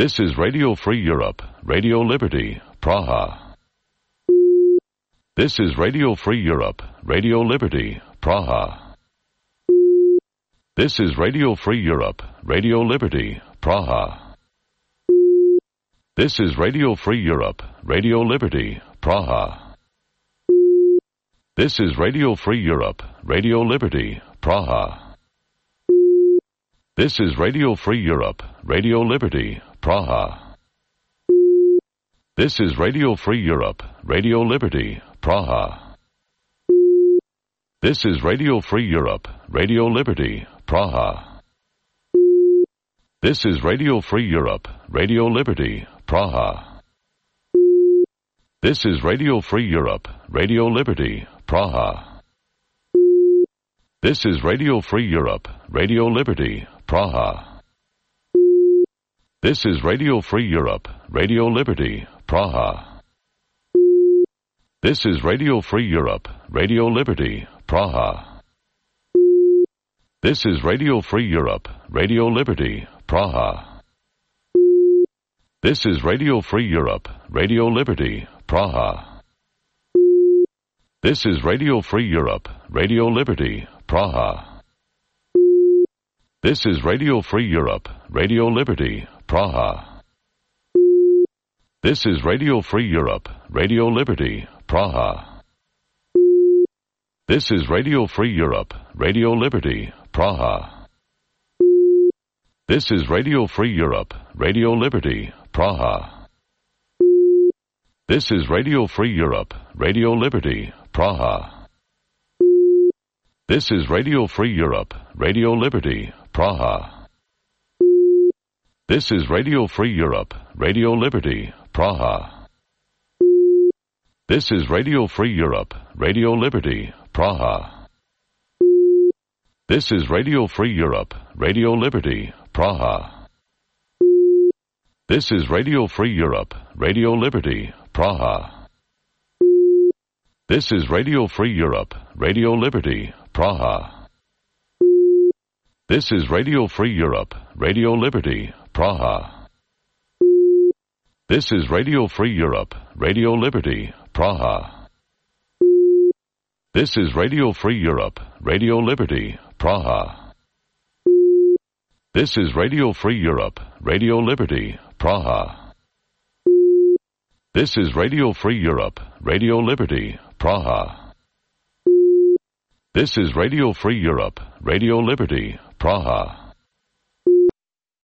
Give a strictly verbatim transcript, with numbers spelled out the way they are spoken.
This is Radio Free Europe, Radio Liberty, Praha. This is Radio Free Europe, Radio Liberty, Praha. This is Radio Free Europe, Radio Liberty, Praha. This is Radio Free Europe, Radio Liberty, Praha. This is Radio Free Europe, Radio Liberty, Praha. This is Radio Free Europe, Radio Liberty, Praha. This is Radio Free Europe, Radio Liberty, Praha. This is Radio Free Europe, Radio Liberty, Praha. This is Radio Free Europe, Radio Liberty, Praha. This is Radio Free Europe, Radio Liberty, Praha. This is Radio Free Europe, Radio Liberty, Praha. This is Radio Free Europe, Radio Liberty, Praha. This is Radio Free Europe, Radio Liberty, Praha. This is Radio Free Europe, Radio Liberty, Praha. This is Radio Free Europe, Radio Liberty, Praha. This is Radio Free Europe, Radio Liberty, Praha. This is Radio Free Europe, Radio Liberty, Praha. This is Radio Free Europe, Radio Liberty, Praha. This is Radio Free Europe, Radio Liberty, Praha. This is Radio Free Europe, Radio Liberty, Praha. This is Radio Free Europe, Radio Liberty, Praha. This is Radio Free Europe, Radio Liberty, Praha. This is Radio Free Europe, Radio Liberty, Praha. This is Radio Free Europe, Radio Liberty, Praha. This is Radio Free Europe, Radio Liberty, Praha. This is Radio Free Europe, Radio Liberty, Praha. This is Radio Free Europe, Radio Liberty, Praha. This is Radio Free Europe, Radio Liberty, Praha. This is Radio Free Europe, Radio Liberty, Praha. This is Radio Free Europe, Radio Liberty, Praha. This is Radio Free Europe, Radio Liberty, Praha. This is Radio Free Europe, Radio Liberty, Praha. This is Radio Free Europe, Radio Liberty, Praha.